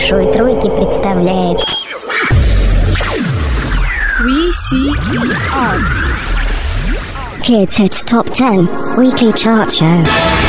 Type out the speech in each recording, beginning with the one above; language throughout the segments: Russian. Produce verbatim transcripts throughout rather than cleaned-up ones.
Большой Тройки представляет ви си и ар Kids Hits Top ten Weekly Chart Show.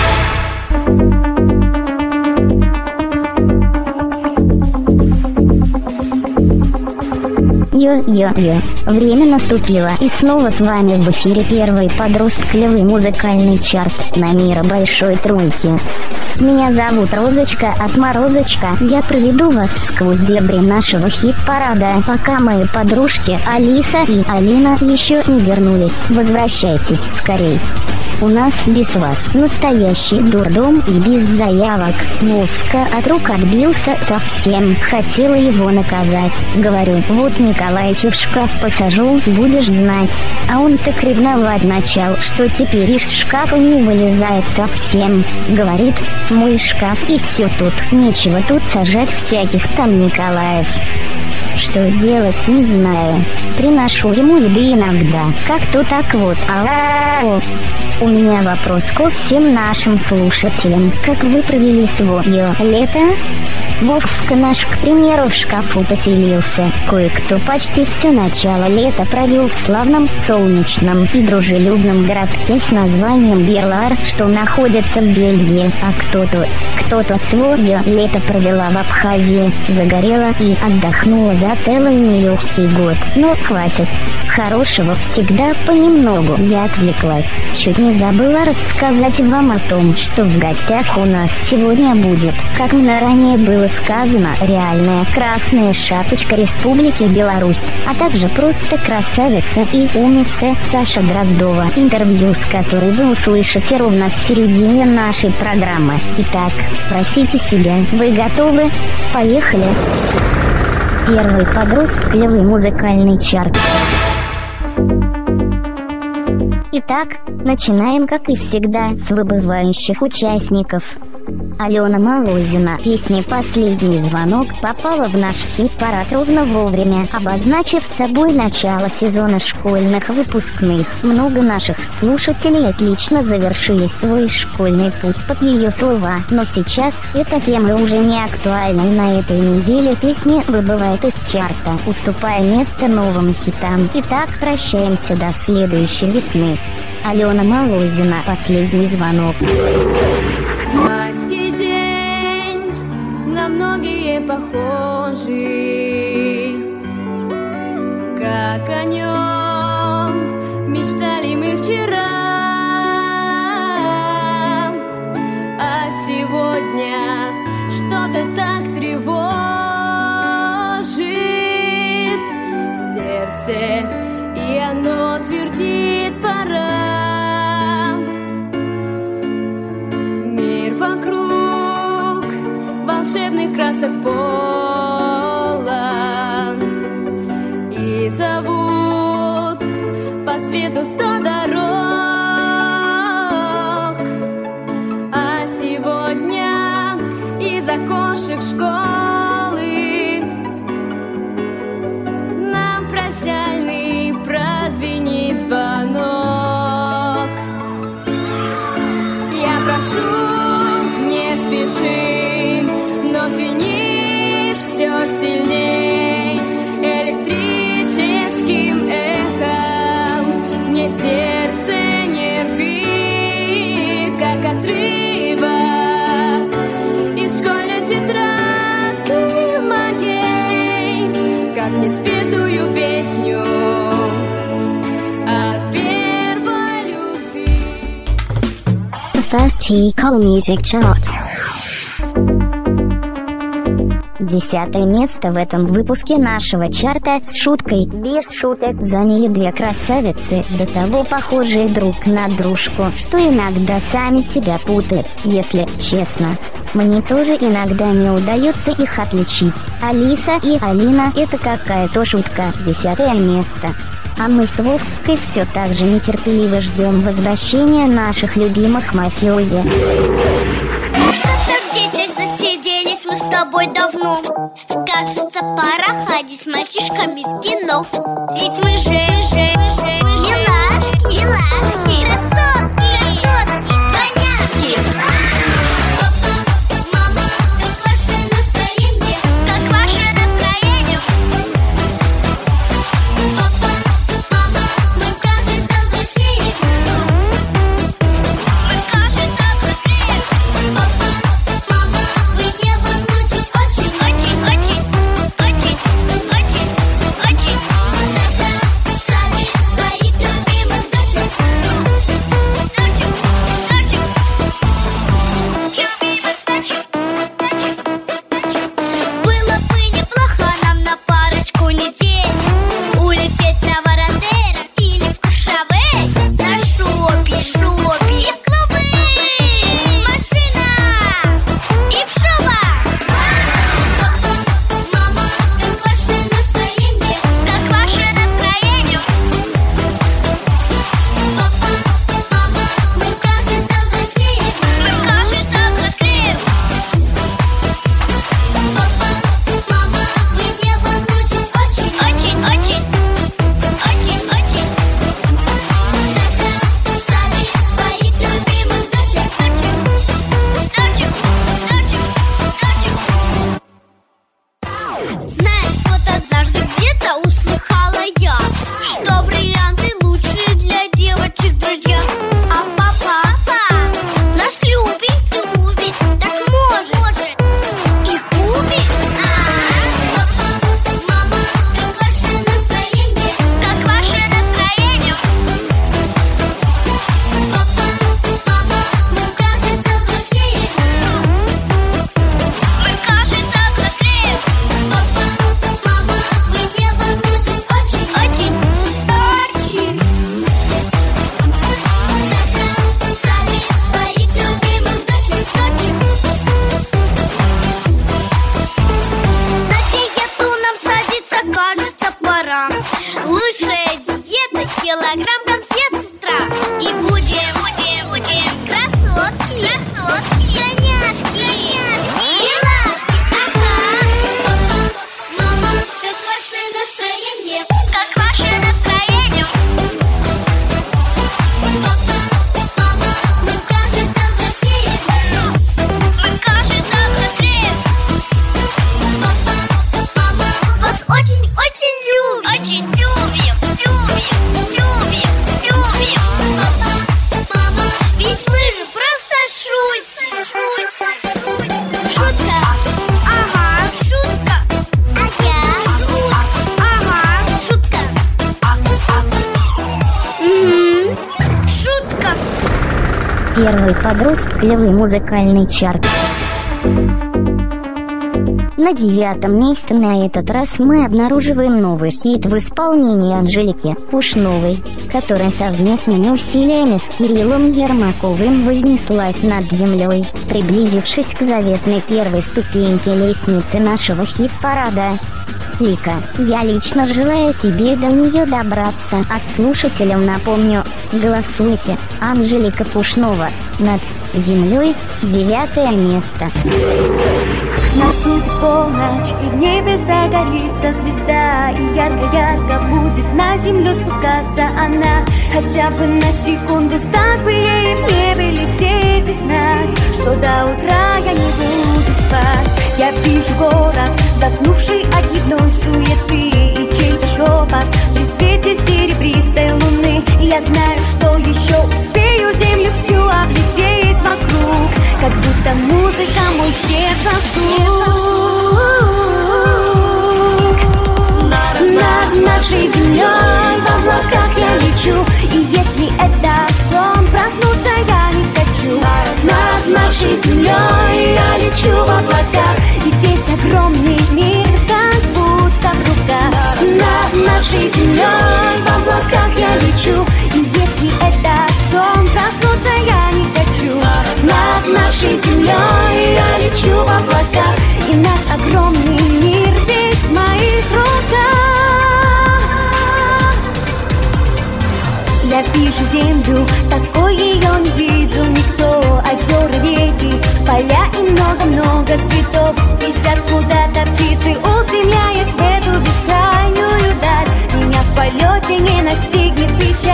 Йо-йо-йо, время наступило, и снова с вами в эфире первый подростковый музыкальный чарт на мира Большой Тройки. Меня зовут Розочка от Морозочка. Я проведу вас сквозь дебри нашего хит-парада, пока мои подружки Алиса и Алина еще не вернулись. Возвращайтесь скорей. У нас без вас настоящий дурдом и без заявок. Вовка от рук отбился совсем. Хотела его наказать. Говорю, вот Николаича в шкаф посажу, будешь знать. А он так ревновать начал, что теперь из шкафа не вылезает совсем. Говорит, мой шкаф и все тут. Нечего тут сажать всяких там Николаев. Что делать, не знаю. Приношу ему еды иногда. Как-то так вот. Ау! У меня вопрос ко всем нашим слушателям. Как вы провели свое лето? Вовка наш, к примеру, в шкафу поселился. Кое-кто почти все начало лета провел в славном, солнечном и дружелюбном городке с названием Берлар, что находится в Бельгии. А кто-то, кто-то свое лето провела в Абхазии, загорела и отдохнула за целый нелегкий год. Но хватит. Хорошего всегда понемногу. Я отвлеклась. Чуть не забыла рассказать вам о том, что в гостях у нас сегодня будет, как мне ранее было сказано, реальная красная шапочка Республики Беларусь, а также просто красавица и умница Саша Дроздова, интервью с которой вы услышите ровно в середине нашей программы. Итак, спросите себя, вы готовы? Поехали! Первый подростковый музыкальный чарт. Итак, начинаем, как и всегда, с выбывающих участников. Алена Малозина, песня «Последний звонок» попала в наш хит-парад ровно вовремя, обозначив собой начало сезона школьных выпускных. Много наших слушателей отлично завершили свой школьный путь под ее слова, но сейчас эта тема уже не актуальна, и на этой неделе песня выбывает из чарта, уступая место новым хитам. Итак, прощаемся до следующей весны. Алена Малозина, «Последний звонок». Майский день на многие похожи, как о нем мечтали мы вчера, а сегодня что-то так тревожит сердце, и оно твердит пора. Вокруг волшебных красок полон, и зовут по свету сто дорог, а сегодня из окошек школы нам прощальный прозвенит звонок. Я прошу, спеши, но звенишь все сильней электрическим эхом. Мне сердце не рви, как отрывок из школьной тетрадки моей, как не спетую песню от первой любви. First T Call Music Chart. Десятое место в этом выпуске нашего чарта с шуткой без шуток заняли две красавицы, до того похожие друг на дружку, что иногда сами себя путают, если честно. Мне тоже иногда не удается их отличить. Алиса и Алина — это какая-то шутка. Десятое место. А мы с Вовкой все так же нетерпеливо ждем возвращения наших любимых мафиози. Что-то в детях засиделись мы с тобой давно. Кажется, пора ходить с мальчишками в кино. Ведь мы же, же, же, милашки, милашки, красотки, красотки, двойняшки. Папа, мама, как ваше настроение? Первый подростковый музыкальный чарт. На девятом месте на этот раз мы обнаруживаем новый хит в исполнении Анжелики Пушновой, которая совместными усилиями с Кириллом Ермаковым вознеслась над землей, приблизившись к заветной первой ступеньке лестницы нашего хит-парада. Лика, я лично желаю тебе до нее добраться, а слушателям напомню, голосуйте. Анжелика Пушнова, над землей, девятое место. Наступит полночь, и в небе загорится звезда, и ярко-ярко будет на землю спускаться она. Хотя бы на секунду стать бы ей, в небе лететь и знать, что до утра я не буду спать. Я вижу город, заснувший от дневной суеты, и чей-то шепот при свете серебристой луны. И я знаю, что еще успею землю всю облететь вокруг, как будто музыка мой сердце стук. Над нашей землей в облаках я лечу, и если это сон, проснуться я не хочу. Над нашей землей я лечу в облаках, и весь огромный мир как будто в руках. Над нашей землей в облаках я лечу, и если это сон, проснуться я не хочу. Над нашей землей я лечу в облаках, и наш огромный мир весь в моих руках. Я вижу землю, такой ее не видел никто. Озера, реки, поля и много-много цветов. Летят куда-то птицы, устремляясь в эту бескрайнюю даль. Меня в полете не настигнет печаль.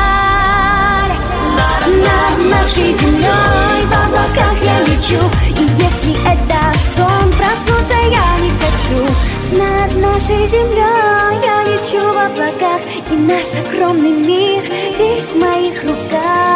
Над нашей землей в облаках я лечу, и если это сон, проснуться я не хочу. Над нашей землей я лечу в облаках, и наш огромный мир весь в моих руках.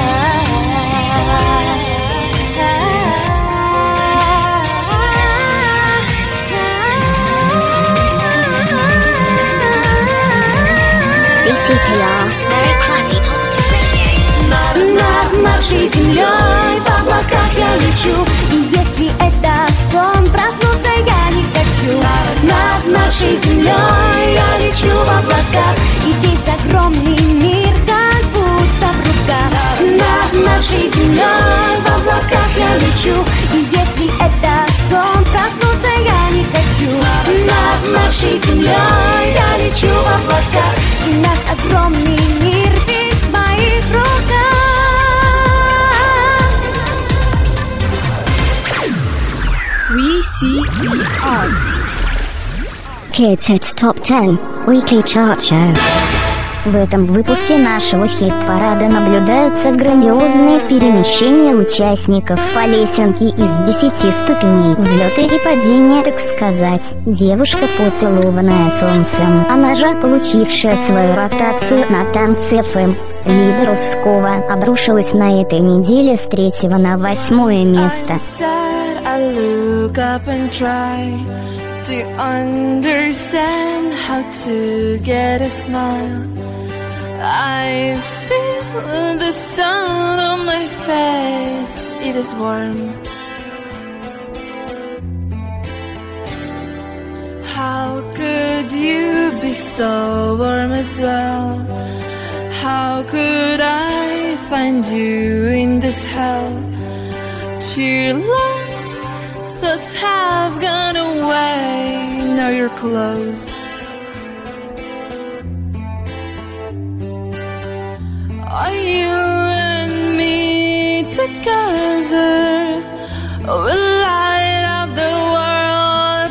Над нашей землей в облаках я лечу, и если это сон, проснуться я не хочу. Над нашей землей я лечу в облаках, и весь огромный мир как будто в руках. Над нашей землей в облаках я лечу, и если это сон, проснуться я не хочу. Над нашей землей я лечу в облаках, и наш огромный мир весь в моих руках. V C E R Kids Hits Top десять Weekly Chart Show. В этом выпуске нашего хит-парада наблюдаются грандиозные перемещения участников по лесенке из десяти ступеней. Взлеты и падения, так сказать. Девушка, поцелованная солнцем. Она же, получившая свою ротацию на танце эф эм. Лидер Ускова обрушилась на этой неделе с третьего на восьмое место. To understand how to get a smile, I feel the sun on my face, it is warm. How could you be so warm as well? How could I find you in this hell? Cheerless thoughts have gone away, now you're close. Are you and me together? We'll light up the world,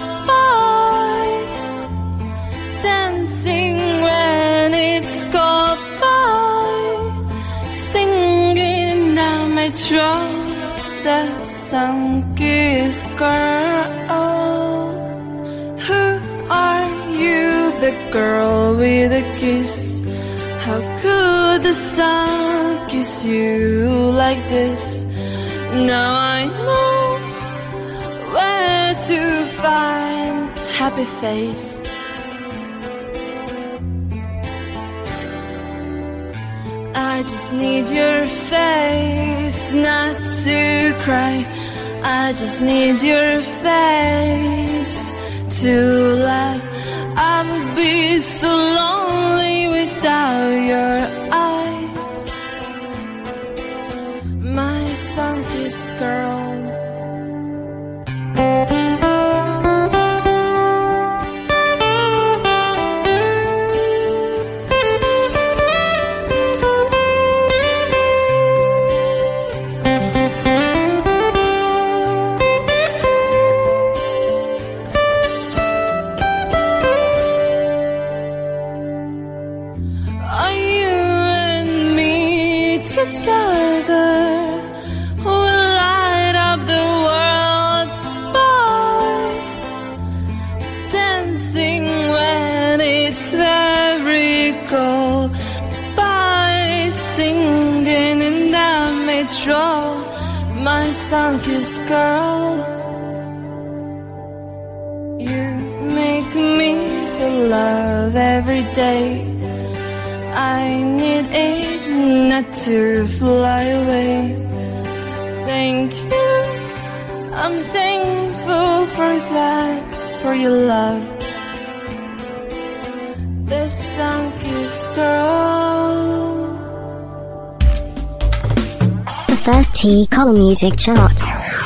boy. Dancing when it's cold, boy. Singing down my throat, the sun-kissed girl. Who are you, the girl with a kiss? How could the sun kiss you like this? Now I know where to find happy face. I I just need your face, not to cry. I just need your face to laugh. I would be so lonely without your eyes. My sun-kissed girl. My sun-kissed girl, you make me feel love every day. I need it not to fly away. Thank you, I'm thankful for that, for your love. The sun-kissed girl. First T-Call Music Chart.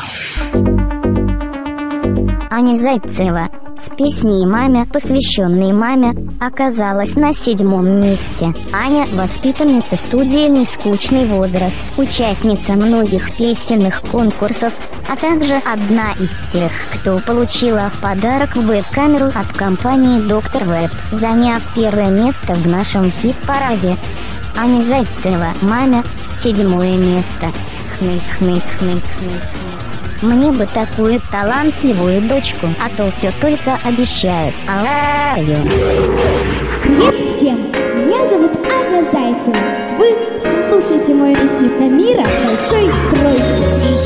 Аня Зайцева с песней «Маме», посвященной маме, оказалась на седьмом месте. Аня – воспитанница студии «Нескучный возраст», участница многих песенных конкурсов, а также одна из тех, кто получила в подарок веб-камеру от компании «Доктор Веб», заняв первое место в нашем хит-параде. Аня Зайцева, «Маме», седьмое место. Хнык, хнык, хнык, хнык. Мне бы такую талантливую дочку, а то все только обещают. Аллаю. Привет всем! Меня зовут Аня Зайцева. Вы слушаете мою песню Намира «Большой тройки».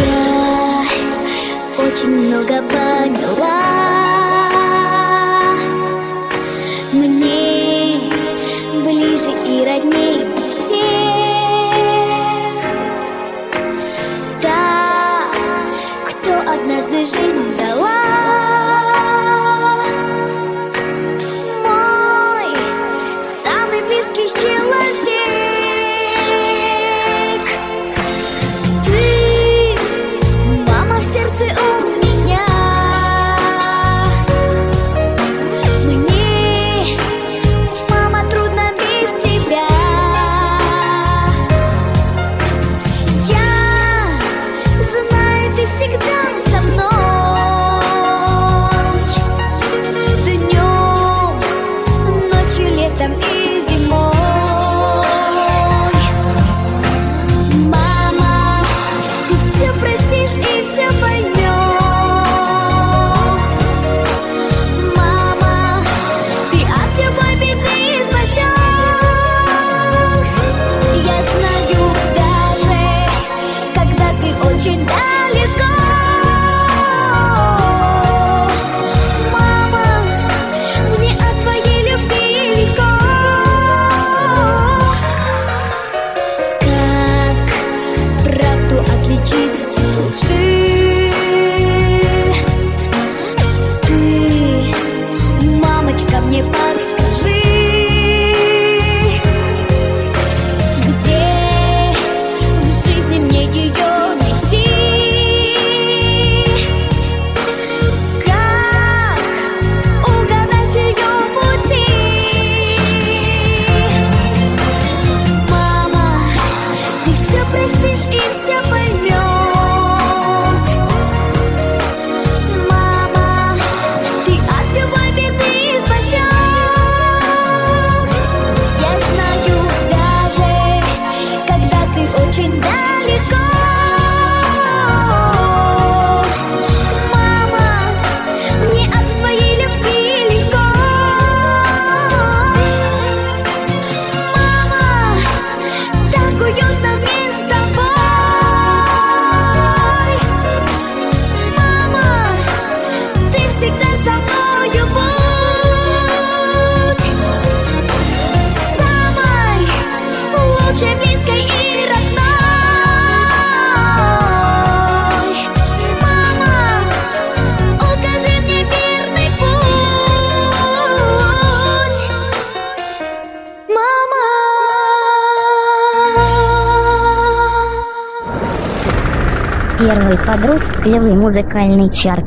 Я очень много поняла. Мне ближе и родней всех та, кто однажды жизнь дала. Мой самый близкий человек. Ты, мама, в сердце у меня. Мне, мама, трудно без тебя. Я знаю, ты всегда со мной. Днем, ночью, летом и зимой. Мама, ты все простишь и все поймешь. Мама, ты от любой беды спасешь. Я знаю даже, когда ты очень далеко. Мама, мне от твоей любви легко. Как правду отличить от лжи? Первый подростковый музыкальный чарт.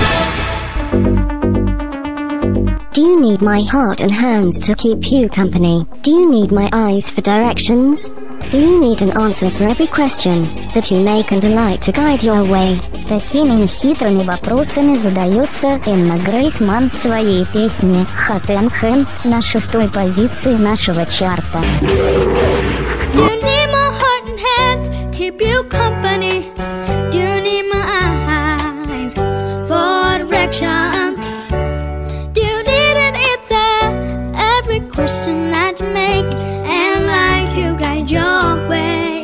Do you need my heart and hands to keep you company? Do you need my eyes for directions? Do you need an answer for every question that you make and a light to guide your way? Такими нехитрыми вопросами задается Энна Грейсман в своей песне Hot and Hands на шестой позиции нашего чарта. Do you need my heart and hands, keep you company? Do you need my eyes for directions? Do you need an answer every question that you make and light to guide your way?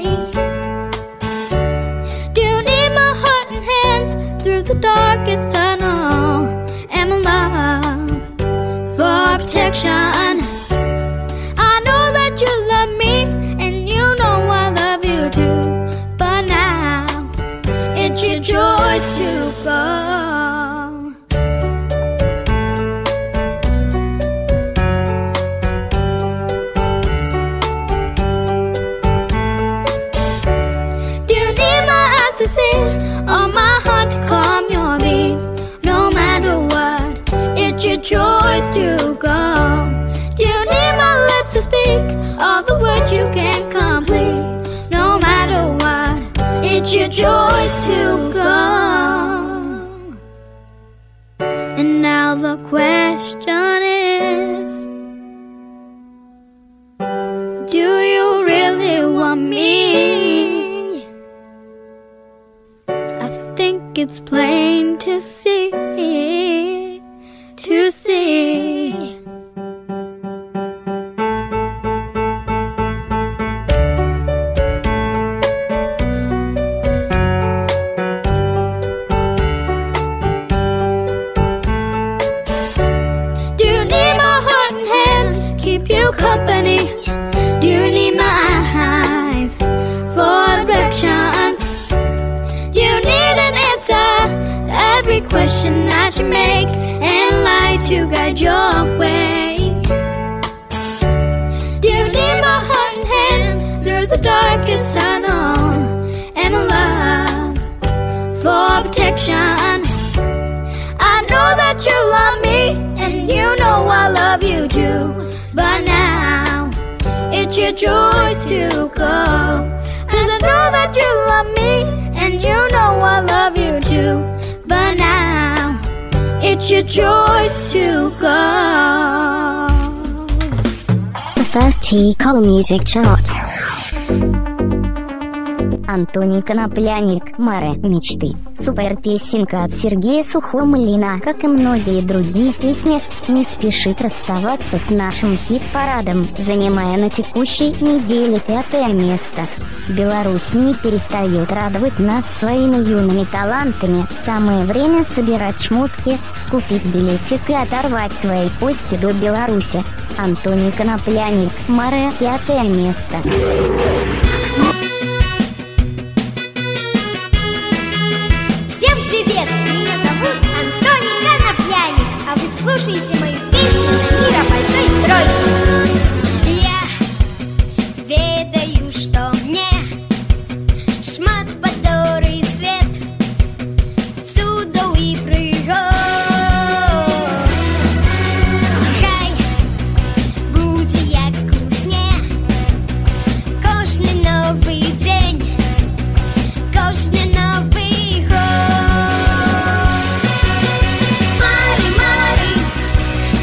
Do you need my heart and hands through the darkest tunnel and my love for protection? I know that you love me and you know I love you too, but now it's your choice to go. Do you need my eyes to see or my heart to calm your beat? No matter what, it's your choice to go. Do you need my lips to speak all the words you can't complete? No matter what, it's your choice to go. And now the question is, do you really want me? I think it's plain to see, to see. Do you need my heart and hands, keep you company? Do you need my eyes for directions? Do you need an answer every question that you make and light to guide your way? Do you need my heart and hands through the darkest tunnel and my love for protection? I know that you love me and you know I love you too, but now it's your choice to go. Cause I know that you love me and you know I love you too, but now it's your choice to go. The first T-Call Music Chart. Антоний Конопляник, Маре, мечты. Супер песенка от Сергея Сухомлина, как и многие другие песни, не спешит расставаться с нашим хит-парадом, занимая на текущей неделе пятое место. Беларусь не перестает радовать нас своими юными талантами. Самое время собирать шмотки, купить билетик и оторвать свои кости до Беларуси. Антоний Конопляник, Маре, пятое место. Всем привет! Меня зовут Антоний Конопляник, а вы слушаете мою песню на мира большой тройки. Я ведаю, что мне шмат бадорый цвет, цудоў і прыгод. Хай будзе як у сне, кожны новы дзень, кожны новы год. Мары, мары,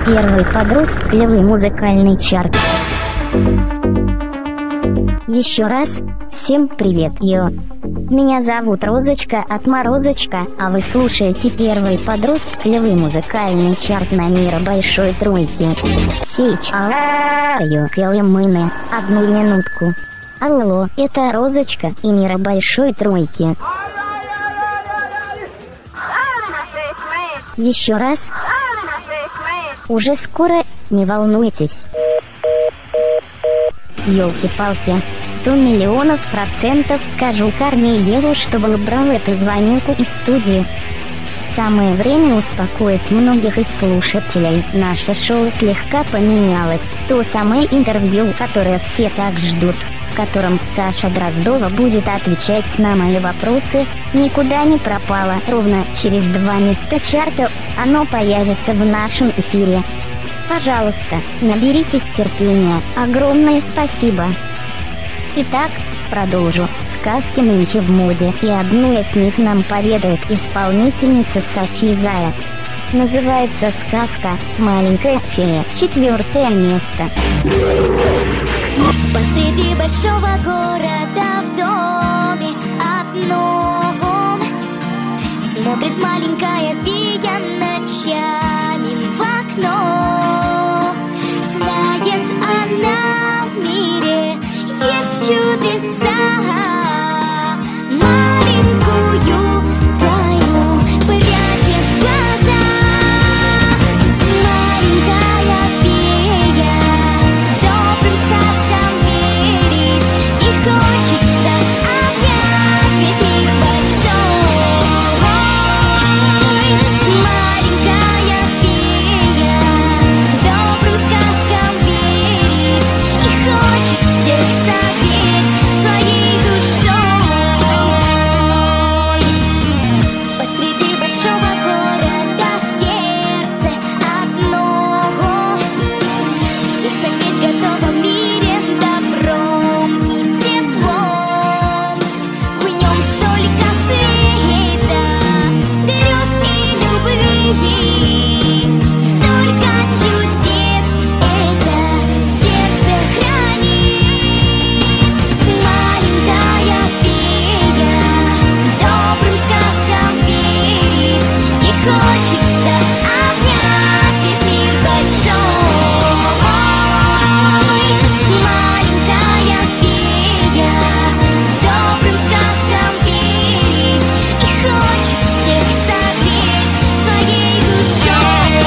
первый подростковый музыкальный чарт. Еще раз, всем привет, йо. Меня зовут Розочка от Морозочка, а вы слушаете первый подростковый музыкальный чарт на мира Большой Тройки. Сейчас, йо, кэлэмэны, одну минутку. Алло, это Розочка и мира Большой Тройки. Еще раз. Уже скоро, не волнуйтесь. Ёлки-палки, сто миллионов процентов скажу Корнееву, чтобы брал эту звонилку из студии. Самое время успокоить многих из слушателей. Наше шоу слегка поменялось. То самое интервью, которое все так ждут, в котором Саша Дроздова будет отвечать на мои вопросы, никуда не пропало. Ровно через два места чарта оно появится в нашем эфире. Пожалуйста, наберитесь терпения. Огромное спасибо. Итак, продолжу. Сказки нынче в моде, и одну из них нам поведает исполнительница Софи Зая. Называется сказка «Маленькая фея». Четвертое место. Посреди большого города в доме одном смотрит маленькая фея ночами в окно. Знает она, в мире есть чудеса. Маленькую тайну прячет в глаза. Маленькая фея добрым сказкам верит. Ей хочется обнять весь мир большой. Маленькая фея добрым сказкам верит. И хочет всех согреть своей душой. Посреди большого города сердце одно всех согреть готово в мире добром и теплом. В нем столько света, берез и любви, столько чудес это сердце хранит. Маленькая фея добрым сказкам верит. Ей хочется обнять весь мир большой. Маленькая фея добрым сказкам верит. И хочет всех согреть своей душой.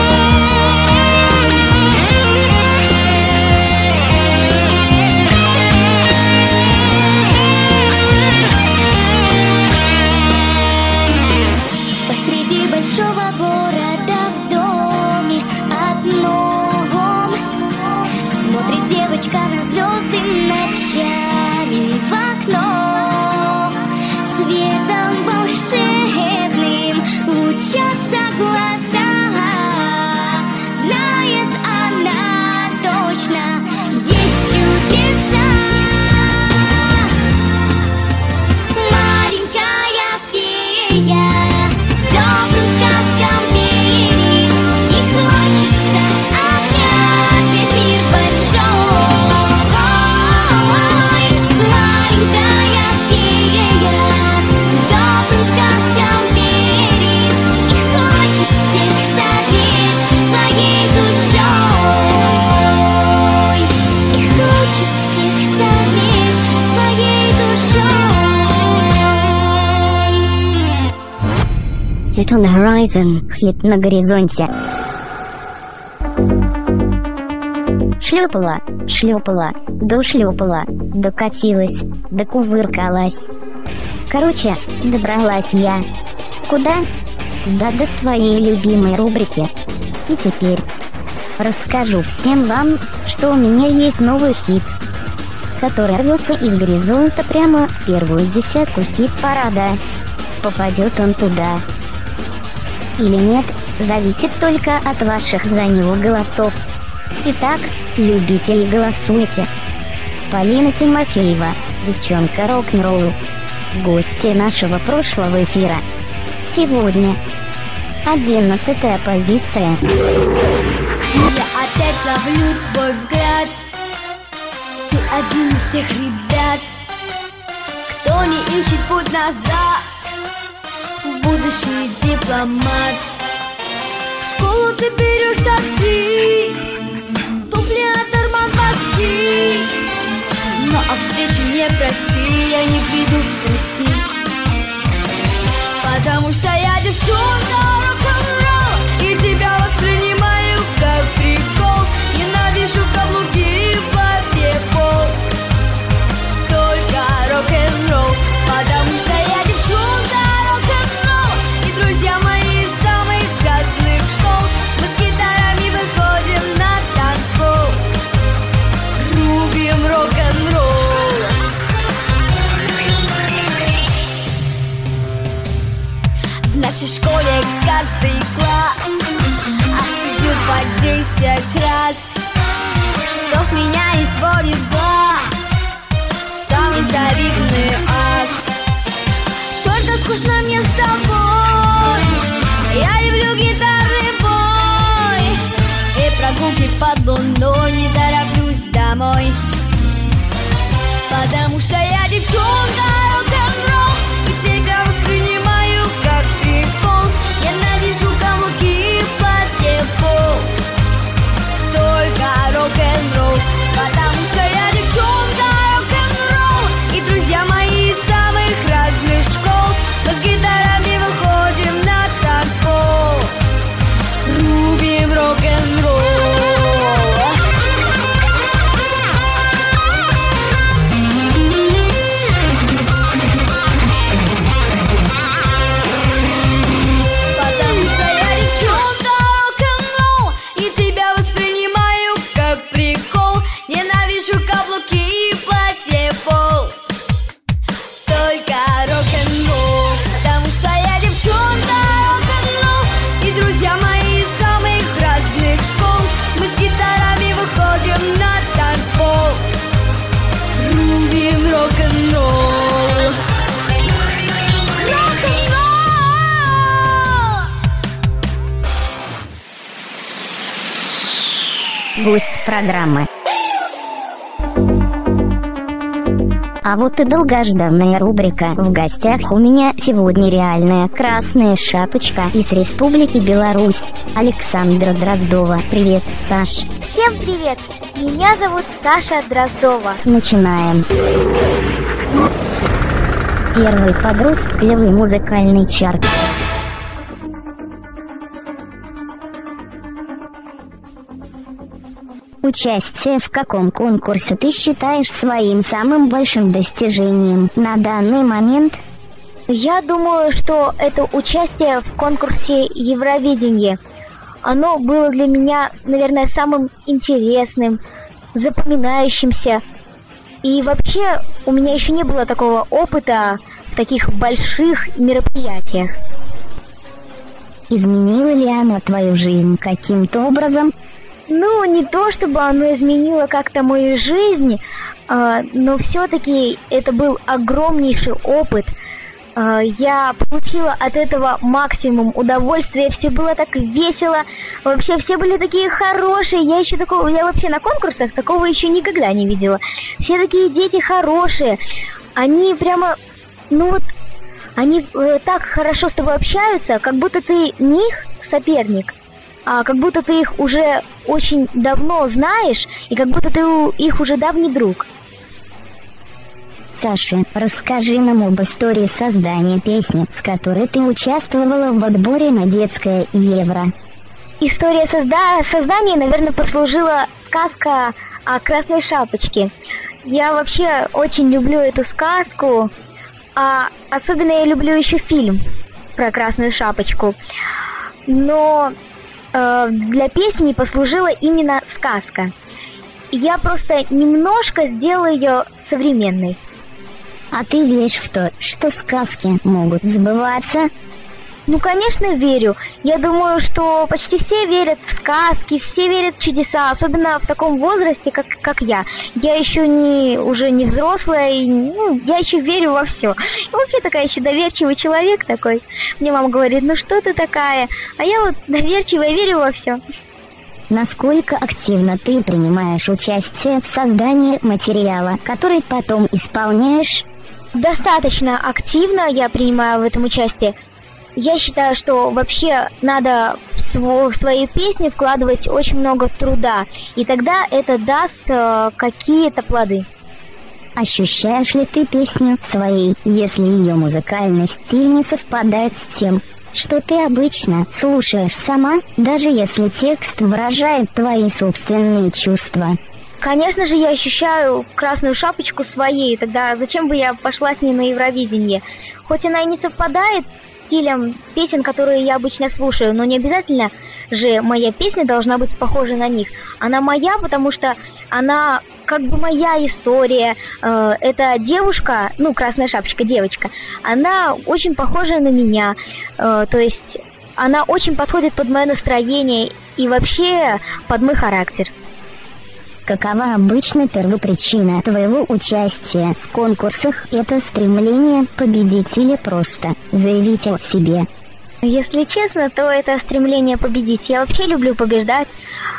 Посреди большого города в доме одном смотрит девочка на звезды ночами в окно. Светом волшебным лучатся глаза. Знает она точно, есть чудеса. Маленькая фея добрым сказкам верит. Ей хочется обнять весь мир большой. Маленькая фея добрым сказкам верит. И хочет всех согреть своей душой. И хочет всех согреть своей душой. Hit on the horizon. Хит на горизонте. Шлепала, шлепала, дошлепала, докатилась, докувыркалась. Короче, добралась я. Куда? Да до своей любимой рубрики. И теперь расскажу всем вам, что у меня есть новый хит, который рвется из горизонта прямо в первую десятку хит-парада. Попадет он туда или нет, зависит только от ваших за него голосов. Итак, любите и голосуйте. Полина Тимофеева, девчонка рок-н-ролл, гостья нашего прошлого эфира. Сегодня Одиннадцатая позиция. Я опять ловлю твой взгляд. Ты один из тех ребят, кто не ищет путь назад. Будущий дипломат. В школу ты берешь такси, туфли от Арман Пасси. Но о встрече не проси, я не приду, прости. Потому что я девчонка рок-н-ролл, и тебя воспринимаю как прикол. Ненавижу каблуки и платье пол, только рок-н-ролл. Потому что я девчонка рок-н-ролл, и друзья мои из самых разных школ. Мы с гитарами выходим на танцпол, рубим рок-н-ролл. В нашей школе каждый класс обсудил по десять раз, что с меня не сводит глаз самый завидный ас. Только скучно мне с тобой, я люблю гитарный бой и прогулки под луной, не тороплюсь домой. Потому что я девчонка рок-н-ролл, и тебя воспринимаю как прикол. Ненавижу каблуки и платье пол, только рок-н-ролл. Потому что я девчонка рок-н-ролл, и друзья мои из самых разных школ. Мы с гитарами выходим на танцпол, рубим рок-н-ролл. Потому что я девчонка рок-н-ролл, и тебя воспринимаю как прикол. Ненавижу каблуки и платье пол, только рок-н-ролл. Потому что я девчонка рок-н-ролл, и друзья мои из самых разных школ. Мы с гитарами выходим на танцпол, рубим рок-н-ролл. Рок-н-ролл! Гость программы. А вот и долгожданная рубрика. В гостях у меня сегодня реальная красная шапочка из Республики Беларусь. Александра Дроздова. Привет, Саш. Всем привет! Меня зовут Саша Дроздова. Начинаем. Первый подростковый музыкальный чарт. Участие в каком конкурсе ты считаешь своим самым большим достижением на данный момент? Я думаю, что это участие в конкурсе Евровидения. Оно было для меня, наверное, самым интересным, запоминающимся. И вообще, у меня еще не было такого опыта в таких больших мероприятиях. Изменило ли оно твою жизнь каким-то образом? Ну, не то чтобы оно изменило как-то мою жизнь, э, но все-таки это был огромнейший опыт. Э, я получила от этого максимум удовольствия, все было так весело, вообще все были такие хорошие. Я еще такого, я вообще на конкурсах такого еще никогда не видела. Все такие дети хорошие, они прямо, ну вот, они э, так хорошо с тобой общаются, как будто ты не их соперник, а как будто ты их уже очень давно знаешь, и как будто ты их уже давний друг. Саша, расскажи нам об истории создания песни, с которой ты участвовала в отборе на детское Евро. История созда... создания, наверное, послужила сказка о Красной Шапочке. Я вообще очень люблю эту сказку, а особенно я люблю еще фильм про Красную Шапочку. Но э, для песни послужила именно сказка. Я просто немножко сделала ее современной. А ты веришь в то, что сказки могут сбываться? Ну, конечно, верю. Я думаю, что почти все верят в сказки, все верят в чудеса, особенно в таком возрасте, как, как я. Я еще не, уже не взрослая, и, ну, я еще верю во все. И вообще такая еще доверчивый человек такой. Мне мама говорит, ну что ты такая? А я вот доверчивая, верю во все. Насколько активно ты принимаешь участие в создании материала, который потом исполняешь? Достаточно активно я принимаю в этом участие. Я считаю, что вообще надо в свои песни вкладывать очень много труда, и тогда это даст э, какие-то плоды. Ощущаешь ли ты песню своей, если ее музыкальный стиль не совпадает с тем, что ты обычно слушаешь сама, даже если текст выражает твои собственные чувства? Конечно же, я ощущаю красную шапочку своей, тогда зачем бы я пошла с ней на Евровидение? Хоть она и не совпадает с стилем песен, которые я обычно слушаю, но не обязательно же моя песня должна быть похожа на них. Она моя, потому что она как бы моя история. Э, эта девушка, ну, красная шапочка, девочка, она очень похожа на меня. Э, то есть она очень подходит под мое настроение и вообще под мой характер. Какова обычно первопричина твоего участия в конкурсах? Это стремление победить или просто заявить о себе? Если честно, то это стремление победить. Я вообще люблю побеждать.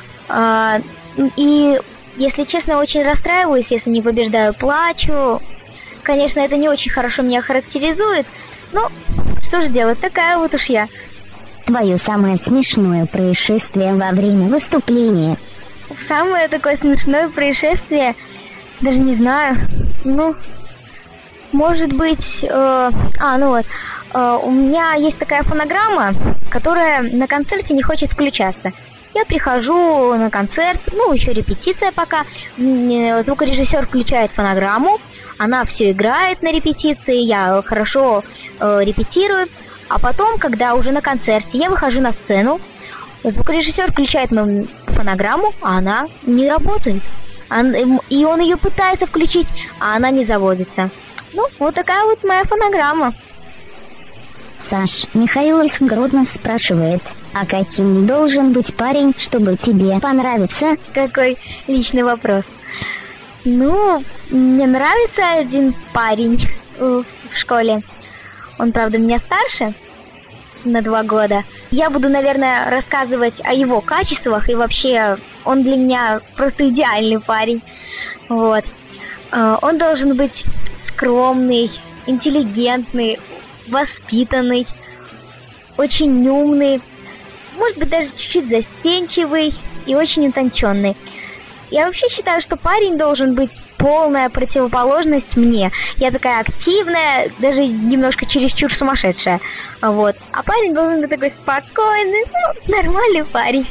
И, если честно, очень расстраиваюсь, если не побеждаю, плачу. Конечно, это не очень хорошо меня характеризует, но что же делать, такая вот уж я. Твое самое смешное происшествие во время выступления? Самое такое смешное происшествие, даже не знаю, ну, может быть, э, а, ну вот, э, у меня есть такая фонограмма, которая на концерте не хочет включаться. Я прихожу на концерт, ну, еще репетиция пока, звукорежиссер включает фонограмму, она все играет на репетиции, я хорошо э, репетирую, а потом, когда уже на концерте, я выхожу на сцену, звукорежиссер включает мою фонограмму, а она не работает. И он ее пытается включить, а она не заводится. Ну, вот такая вот моя фонограмма. Саш, Михаил из Гродно спрашивает, а каким должен быть парень, чтобы тебе понравиться? Какой личный вопрос. Ну, мне нравится один парень в школе. Он, правда, меня старше на два года. Я буду, наверное, рассказывать о его качествах, и вообще он для меня просто идеальный парень. Вот. Он должен быть скромный, интеллигентный, воспитанный, очень умный, может быть, даже чуть-чуть застенчивый и очень утонченный. Я вообще считаю, что парень должен быть полная противоположность мне. Я такая активная, даже немножко чересчур сумасшедшая. Вот. А парень должен быть такой спокойный, ну, нормальный парень.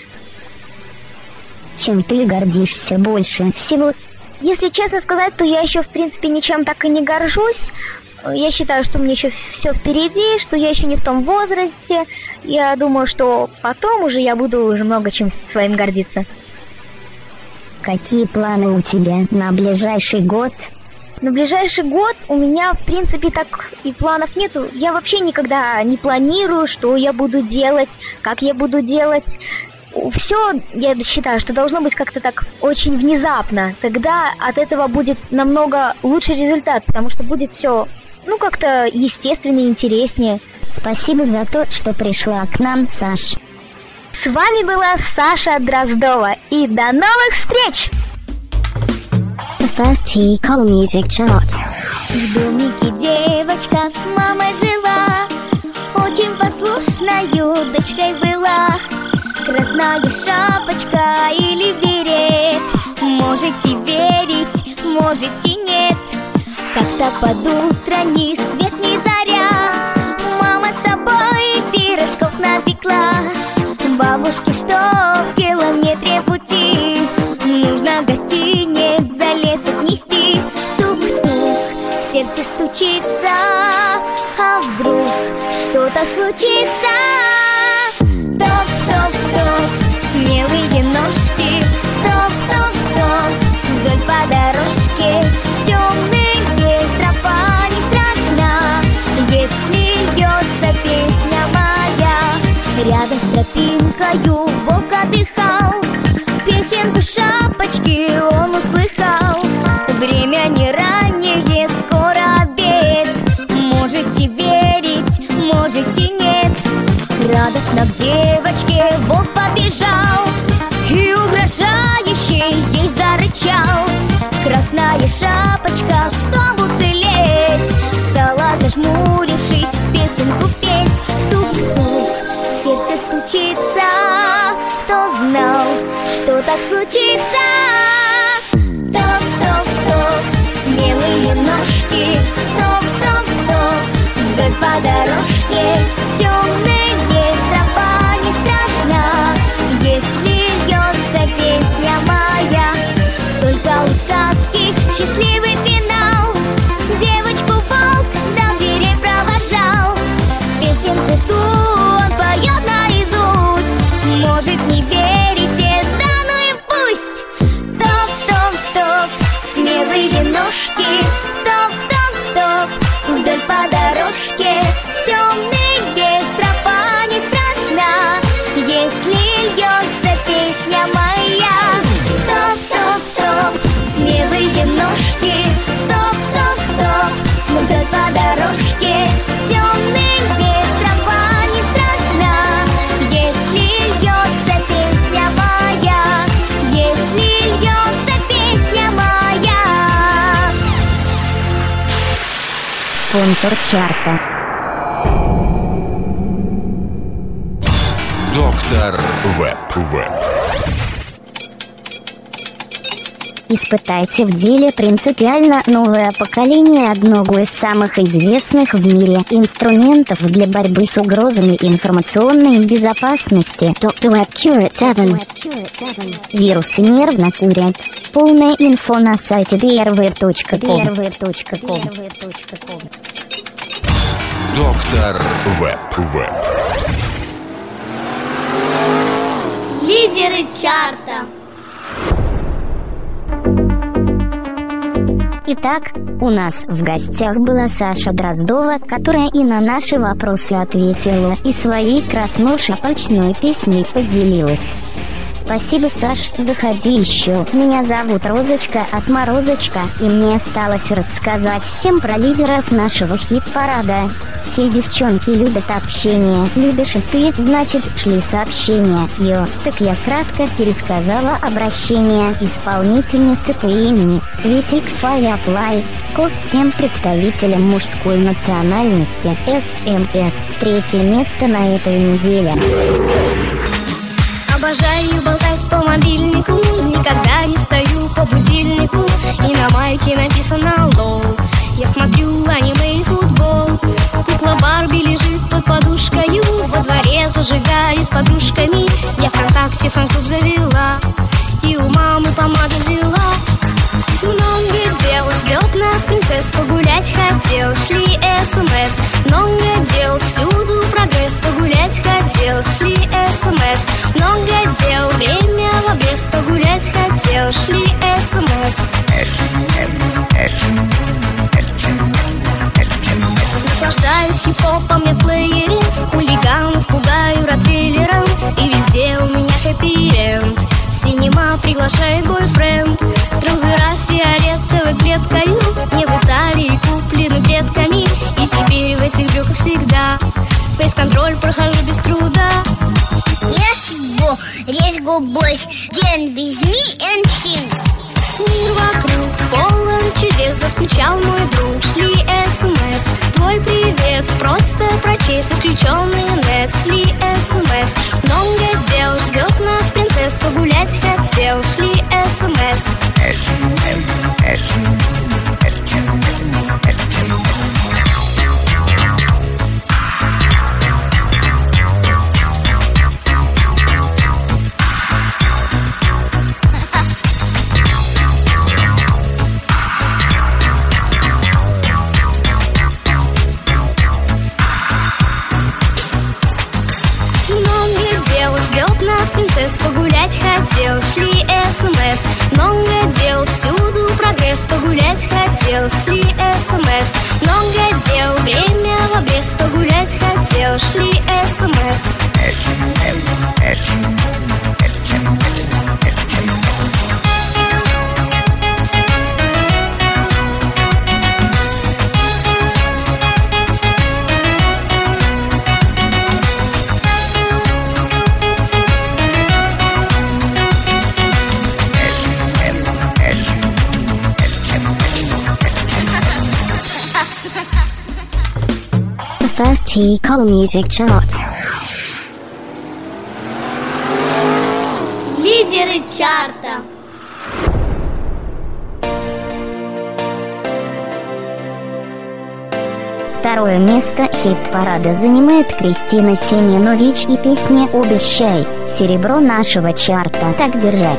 Чем ты гордишься больше всего? Если честно сказать, то я еще, в принципе, ничем так и не горжусь. Я считаю, что мне еще все впереди, что я еще не в том возрасте. Я думаю, что потом уже я буду уже много чем своим гордиться. Какие планы у тебя на ближайший год? На ближайший год у меня, в принципе, так и планов нету. Я вообще никогда не планирую, что я буду делать, как я буду делать. Все, я считаю, что должно быть как-то так очень внезапно. Тогда от этого будет намного лучший результат, потому что будет все, ну, как-то естественнее, интереснее. Спасибо за то, что пришла к нам, Саш. С вами была Саша Дроздова, и до новых встреч! The first T Col Music Chart. В домике девочка с мамой жила, очень послушною дочкой была. Красная шапочка или берет, можете верить, можете нет. Как-то под утро ни свет ни заря, мама с собой пирожков напекла. Бабушке, что в километре пути, нужно гостинец за лес отнести. Тук-тук, сердце стучится, а вдруг что-то случится? Топ-топ-топ, смелые ножки, топ-топ-топ, вдоль по дорожке. Темный лес, тропа не страшна, если льется песня. Радостно к девочке волк побежал и угрожающе ей зарычал. Красная шапочка, чтоб уцелеть, стала, зажмурившись, песенку петь. Тук-тук, сердце стучится, кто знал, что так случится? Топ-топ-топ, смелые ножки, топ-топ-топ, вдоль по дорожке. Темные тропа не страшна, если льется песня моя. Только у сказки счастливый финал. Девочку волк до дверей провожал. Песенку ту он поет наизусть. Может, не верите, да ну и пусть. Топ-топ-топ, смелые ножки, топ-топ-топ, вдоль по дорожке. В темные стропа не страшна, если льется песня моя. Топ-топ-топ, смелые ножки, топ-топ-топ, вдоль по дорожке. Темные стропа не страшна, если льется песня моя, если льется песня моя. Спонсор чарта. Доктор Веб. Веб. Испытайте в деле принципиально новое поколение одного из самых известных в мире инструментов для борьбы с угрозами информационной безопасности. доктор Web Curate семь. Вирусы нервно курят. Полная инфо на сайте ди эр веб точка ком. Доктор Веб. Веб. Лидеры чарта. Итак, у нас в гостях была Саша Дроздова, которая и на наши вопросы ответила, и своей красношапочной песней поделилась. Спасибо, Саш, заходи еще. Меня зовут Розочка от Морозочка, и мне осталось рассказать всем про лидеров нашего хит-парада. Все девчонки любят общение. Любишь и ты, значит, шли сообщения. Йо, так я кратко пересказала обращение исполнительницы по имени Светик Firefly ко всем представителям мужской национальности эс эм эс. Третье место на этой неделе. Обожаю болтать по мобильнику, никогда не встаю по будильнику, и на майке написано лол. Я смотрю аниме и футбол. Кукла Барби лежит под подушкою, во дворе зажигаю с подружками. Я ВКонтакте фан-клуб завела и у мамы помаду взяла. Много дел ждет нас, принцесс, погулять хотел, шли эс эм эс. Много дел, всюду прогресс, погулять хотел, шли эс эм эс. Много дел, время в обрез, погулять хотел, шли эс эм эс. Наслаждаюсь хип-хопом я в плеере, хулиганов пугаю ротвейлером, и везде у меня хэппи-энд. Синема приглашает бойфренд, трузера фиолетовой клеткою, мне в Италии куплены клетками, и теперь в этих брюках всегда фейс-контроль прохожу без труда. Yes, речь губой, день возьми and sing. Мир вокруг полон чудес, заскучал мой друг, шли эс эм эс. Твой привет, просто прочесть, отключенный нет, шли эс эм эс. Много дел ждет нас, принцесс, погулять хотел, шли эс эм эс. Погулять хотел, шли эс эм эс. Много дел, всюду прогресс, погулять хотел, шли эс эм эс. Много дел, время в обрез, погулять хотел, шли эс эм эс. first T-Call Music Chart. Лидеры чарта. Второе место хит-парада занимает Кристина Семенович и песня «Обещай». Серебро нашего чарта. Так держать.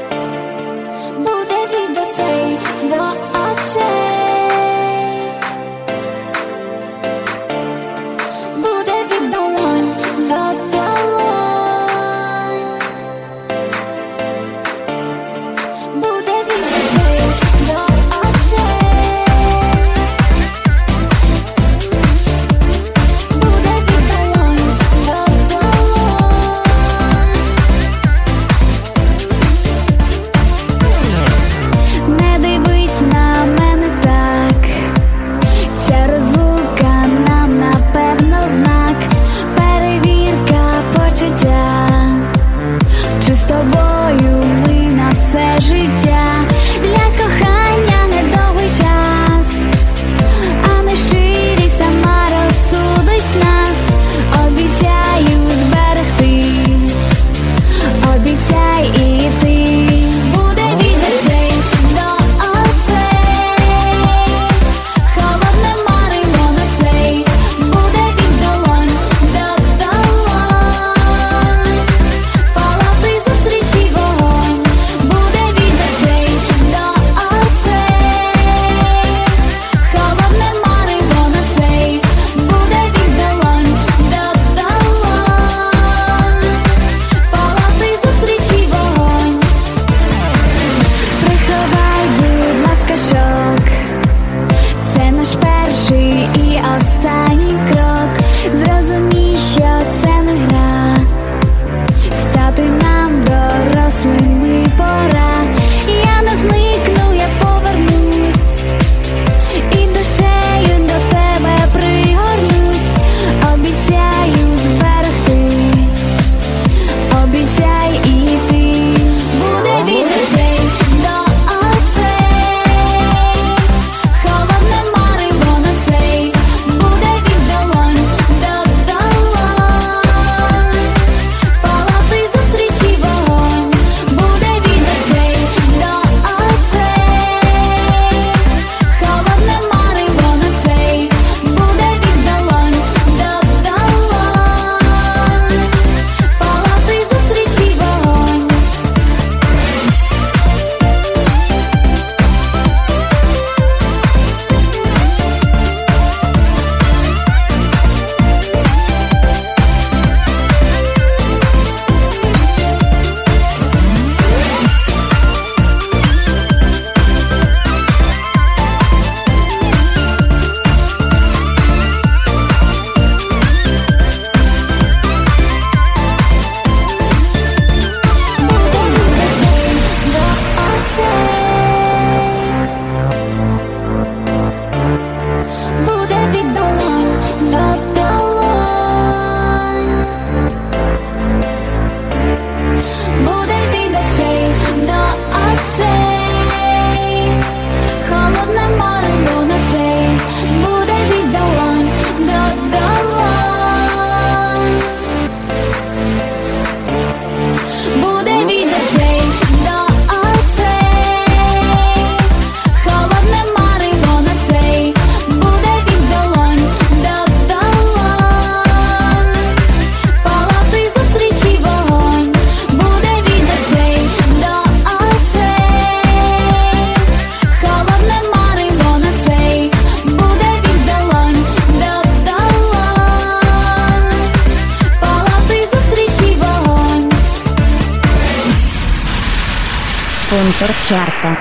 Спонсор чарта.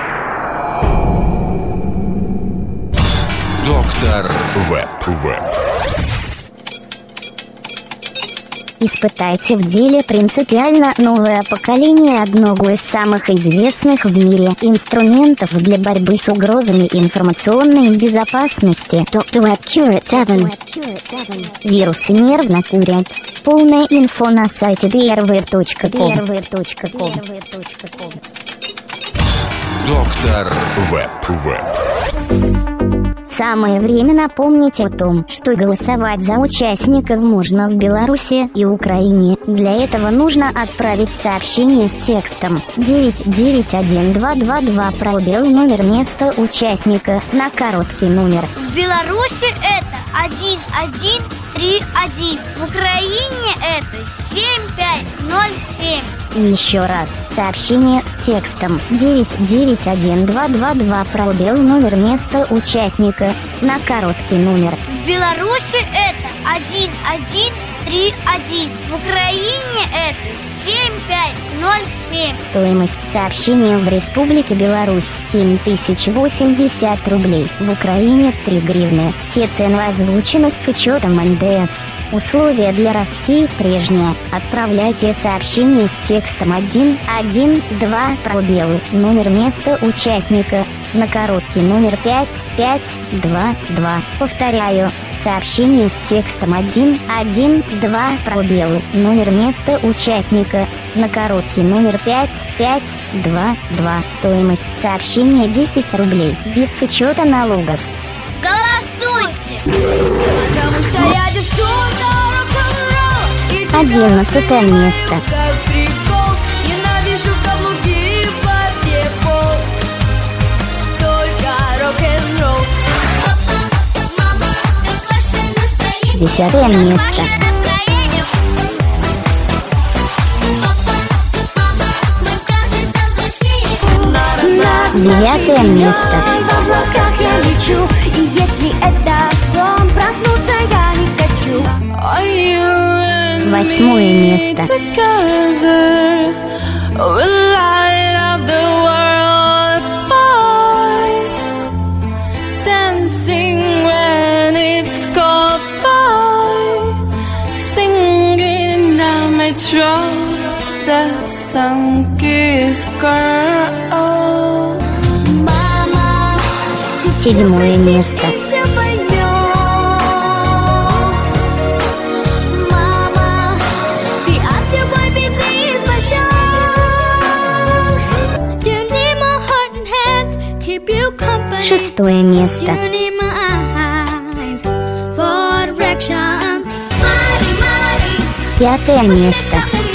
Доктор Веб. Веб. Испытайте в деле принципиально новое поколение одного из самых известных в мире инструментов для борьбы с угрозами информационной безопасности. доктор Web Curate семь. Вирусы нервно курят. Полная инфо на сайте ди эр веб точка ком. Доктор Веб. Веб. Самое время напомнить о том, что голосовать за участников можно в Беларуси и Украине. Для этого нужно отправить сообщение с текстом девять девять один два два два пробел номер места участника на короткий номер. В Беларуси это один один три один. В Украине это семь пять ноль семь. И еще раз, сообщение с текстом девять девять один два два два пробел номер места участника на короткий номер. В Беларуси это один один три один. В Украине это семь пять ноль семь. Стоимость сообщения в Республике Беларусь семь тысяч восемьдесят рублей. В Украине три гривны. Все цены озвучены с учетом эн дэ эс. Условия для России прежние. Отправляйте сообщение с текстом один один два пробелы номер места участника на короткий номер пять пять два два. Повторяю, сообщение с текстом один один два пробелы номер места участника на короткий номер пять пять два два. Стоимость сообщения десять рублей без учета налогов. Голосуйте! Потому что я девчонка рок-н-ролл, и тебя Одиннадцатое место. как прикол. Ненавижу каблуки и платье-пол. Только рок-н-ролл. Мама, какое настроение? Десятое место. Девятое место. В облаках я лечу, и если это сон, проснуться я не хочу. Восьмое место. Together we'll light up the world, boy. Dancing when it's cold, boy. Singing down my throat, the sun-kissed girl. Мама, ты все Седьмое простишь, место. ты все поймешь. Мама, ты от любой беды спасешь. You need my heart and hands, keep you company. Шестое место. You need my eyes for directions. Мари, Мари, Пятое место.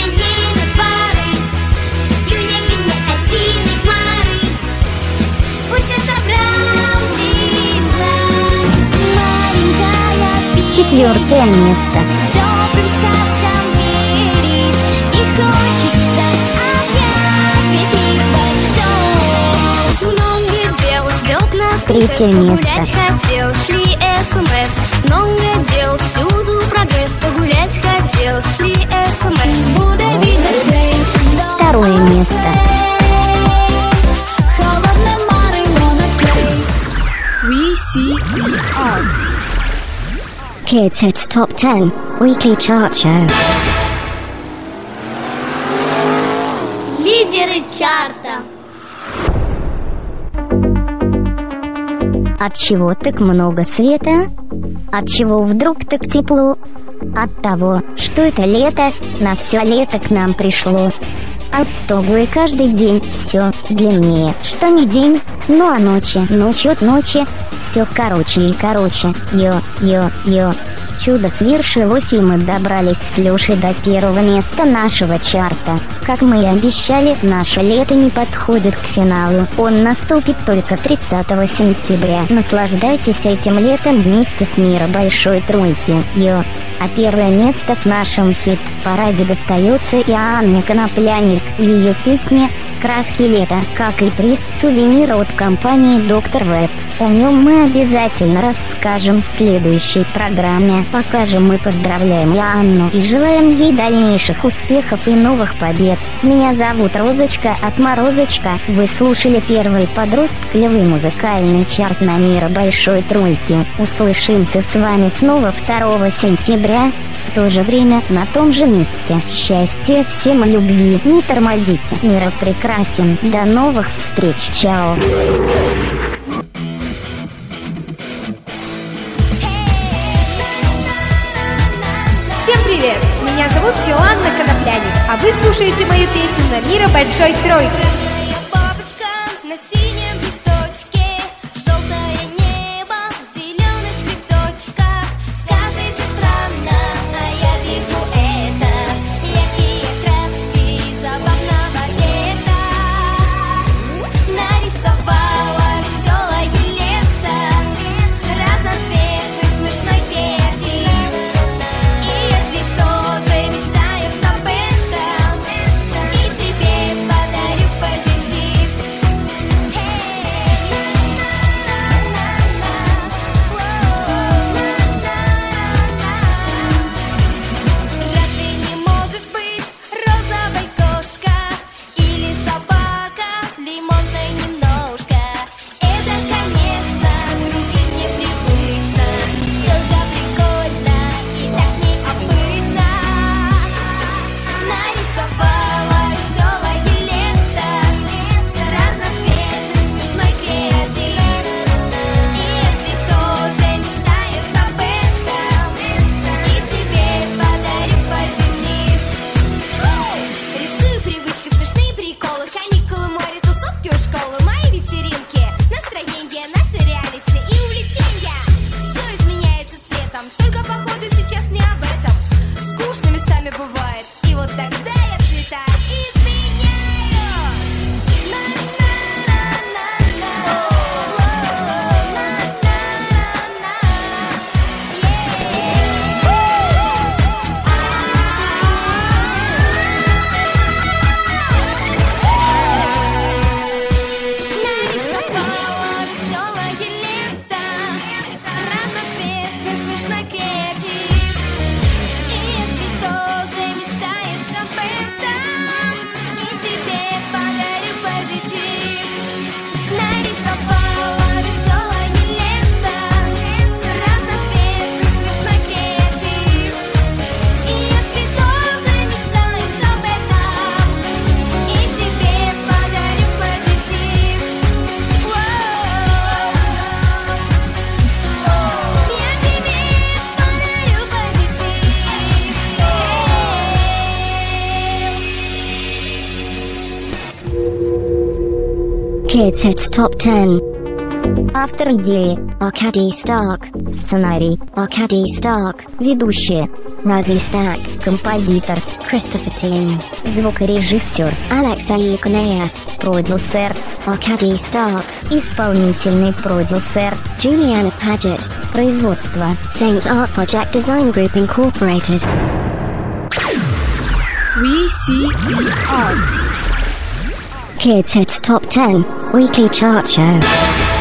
Четвертое место. Добрым сказкам верить, и хочется обнять весь мир большой. Много дел ждет нас. Третье место. Погулять хотел, шли смс. Много дел, всюду прогресс. Погулять хотел, шли смс. Буде видно свей. Второе место. Холодно море, моноксид. We see the art. Kids Hits Top ten Weekly Chart Show. Лидеры чарта. От чего так много света? От чего вдруг так тепло? От того, что это лето на все лето к нам пришло. От того и каждый день все длиннее. Что не день, ну а ночи, ночь от ночи все короче и короче. Йо-йо-йо. Чудо свершилось, и мы добрались с Лешей до первого места нашего чарта. Как мы и обещали, наше лето не подходит к финалу. Он наступит только тридцатого сентября. Наслаждайтесь этим летом вместе с Мира Большой Тройки. Йо. А первое место в нашем хит-параде достается Иоанне Конопляник. Ее песня «Краски лета», как и приз сувенира от компании «Доктор Веб». О нем мы обязательно расскажем в следующей программе. Пока же мы поздравляем Иоанну и желаем ей дальнейших успехов и новых побед. Меня зовут Розочка от Морозочка. Вы слушали первый подростковый музыкальный чарт на Мира Большой Тройки. Услышимся с вами снова второго сентября. В то же время на том же месте. Счастья, всем любви, не тормозите. Мир прекрасен. До новых встреч. Чао. Всем привет! Меня зовут Иоанна Конопляник, а вы слушаете мою песню на Мира Большой Тройки. Бабочка на синем листочке, желтое небо в Kids Hits Top ten. Автор идеи Arkady Stark. Сценарий Arkady Stark. Ведущие Razzie Stack. Композитор Christopher Team. Звукорежиссер Alexei Yukonev. Продюсер Arkady Stark. Исполнительный продюсер Juliana Paget. Производство Saint Art Project Design Group Incorporated. V C E R. Kids Hits Top ten. Weekly chart show.